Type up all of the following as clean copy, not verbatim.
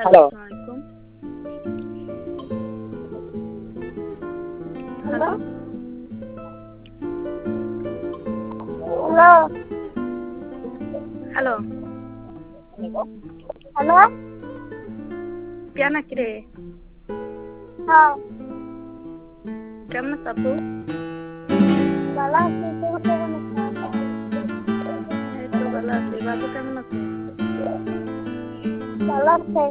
Hello. আসসালামু hello. Hello. Hello. Hello. কেন কিরে? হ্যাঁ। কেমন আছো আপু? ভালো আছি, তুমি কেমন আছো? এই তো ভালো আছি। বাবু কেমন আছে? ভালো আছে।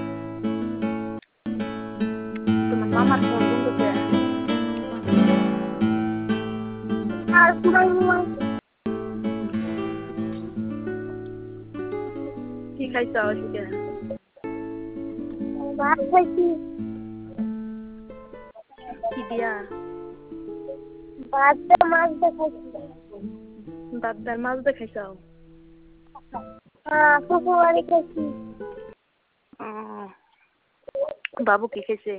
তোমার মামার ফোন বন্ধ কে? আর মামা কি খাইছো আজকে? ভাত খাইছি। কি দিয়া? ভাত দিয়ে মাছ দিয়ে খাইছি। ভাত ডাল মাছ দিয়ে খাইছো? হ্যাঁ, ফুফু বাড়ি খাইছি। বাবু কি খাইছে?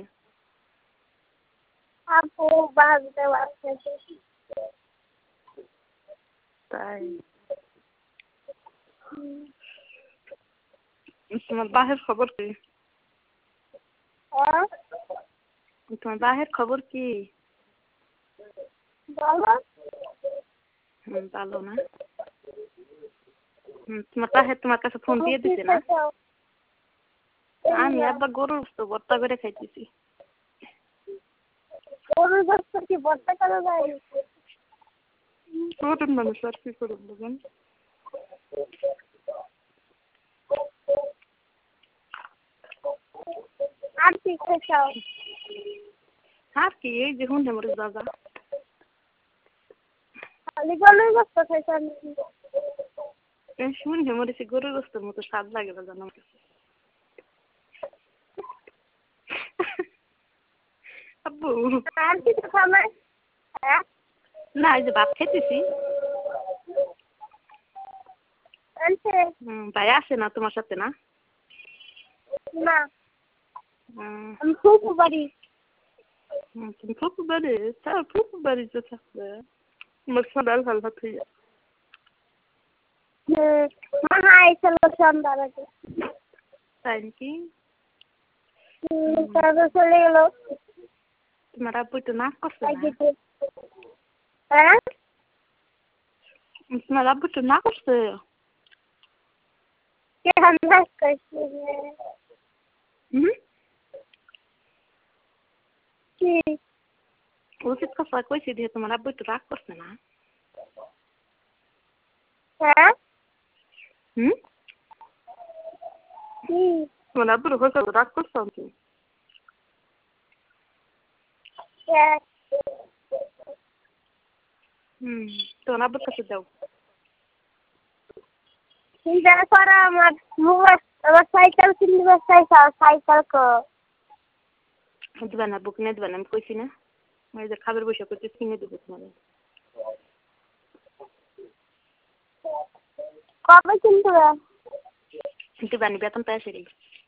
আপু ভাত দিয়ে ভাত খাইছি। তাই তোমার বাহের খবর কি? হ্যাঁ, তোমার বাহের খবর কি? ভালো। ভালো না? তোমার বাহের তোমার কাছে ফোন দিয়ে দিছে না? আমি আবার গরুর গোশত ভর্তা করে খাইতেছি। গরুর গোশত কি ভর্তা করা যায়? গরুর মানুষ আর কি করে বলবেন? আর কি খাইছাও? আর কি এই যে হুন্ডে মরিচ বাজা। খালি গরুর গোশত খাইছাও নাকি? হুন্ডে মরিচ গরুর গোশতের মতো স্বাদ লাগে না জানো আমার কাছে। আব্বু আর কিছু খাবে? হ্যাঁ, না এই যে ভাত খাইতেছি। আনছে? ভাই আসে না তোমার সাথে না? না, আমি ফুফু বাড়ি। তুমি ফুপু বাড়ি? ফুপু বাড়িতে থাকবে আমার সকাল ভালো ভাত হয়ে যায়। মামা আইছিল সন্ধ্যার আগে। তাই নাকি? তারপর চলে গেল। তোমার আব্বু তো নাক করছে না? হ্যাঁ, তোমার আব্বু তো না করছে? কেমন নাচ করছি? কি? উচিত কথা কইছি দিয়ে তোমার আব্বু তো রাগ করছে না? হ্যাঁ, কি? তোমার আব্বুর হয়তো রাগ করছো আমি। তোমার আব্বুর কাছে যাও। চিন্তা করা আমার মোবাইল, আমার সাইকেল কিনতে চাইছাও, সাইকেল কো? দিবা না, বুক নিয়ে দিবা না, আমি কইছি না ওই যে খাবার বসে করতে কিনে দেবো তোমার। কবে কিনতে হবে? দিবা নি, বেতন পাই আসে রে।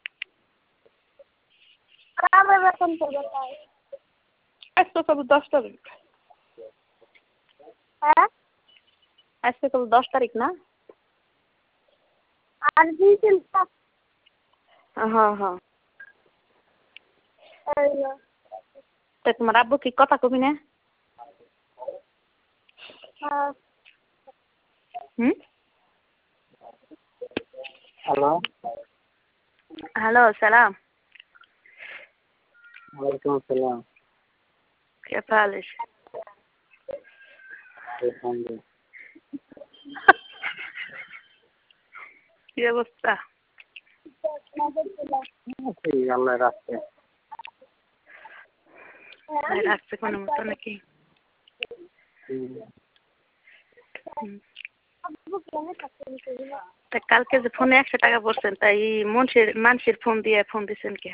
কবে বেতন পাবে তাই? আজকে কবে 10 তারিখ? হ্যাঁ, আজকে কবে 10 তারিখ না? আর 2 দিন পর। হ্যাঁ হ্যাঁ। তা তোমার আব্বু কি কথা কবি না? হ্যালো। হ্যালো, সালাম। ওয়ালাইকুম আসসালাম। كيف حالك؟ الحمد لله। কি অবস্থা? আল্লাহ রাখছে। রাখছে কোনো মতো নাকি? তা কালকে যে ফোনে 100 টাকা পড়ছেন তাই মানুষের ফোন দিছেন কে?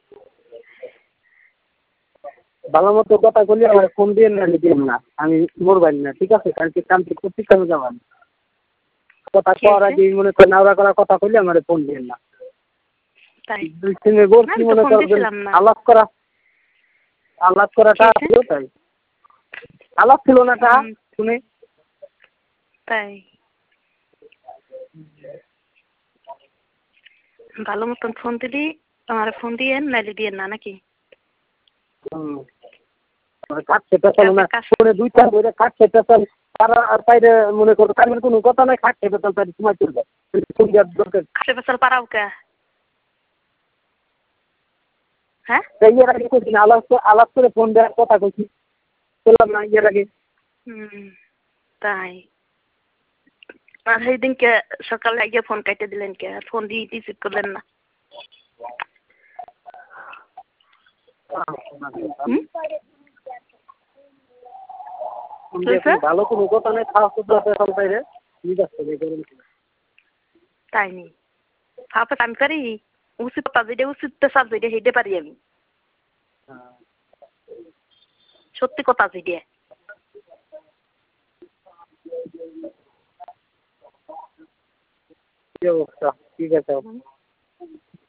ভালো মতো কথা বললে আমার ফোন দিয়ে না দিবেন না, আমি মোবাইল না, ঠিক আছে? কালকে কামটি করতে কেন যাবেন? কথা কওয়ার আগে মনে করেন আওড়া করা কথা কইলে আমার ফোন দিবেন না। তাই 2 দিনের বলছি মনে করবেন আলাপ করাটা ছিল তাই। আলাপ ছিল না তা শুনে তাই ভালো মতন ফোন দিলি আমার ফোন দিয়েন নাইলে দিয়েন না নাকি? কাটছে পেছাল না ফোনে দুইটা ধরে কাটছে পেছাল তারা আর বাইরে মনে করো কারণ কোনো কথা নাই কাটছে পেছাল তাই সময় চলবে ফোন দেওয়ার দরকার কাছে পেছাল পারাও কে? হ্যাঁ ইয়ের আগে করছি না আলাপ করে ফোন দেওয়ার কথা কইছি বললাম না ইয়ের আগে তাই আর সেইদিনকে সকালে গিয়ে ফোন কাটে দিলেন কে? আর ফোন দিয়ে রিসিভ করলেন না? ভালো কোনো কথা নেই খাওয়া পেছাল বাইরে তাই নি খাওয়া আমি পারি উচিত কথা যেটা উচিত পেশাব যেটা সেইটা পারি আমি সত্যি কথা যেটা কি অবস্থা ঠিক আছে